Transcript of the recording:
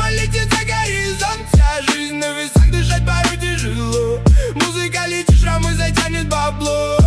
летит за горизонт. Вся жизнь на весах, дышать порой тяжело. Музыка летит, шрамы затянет бабло.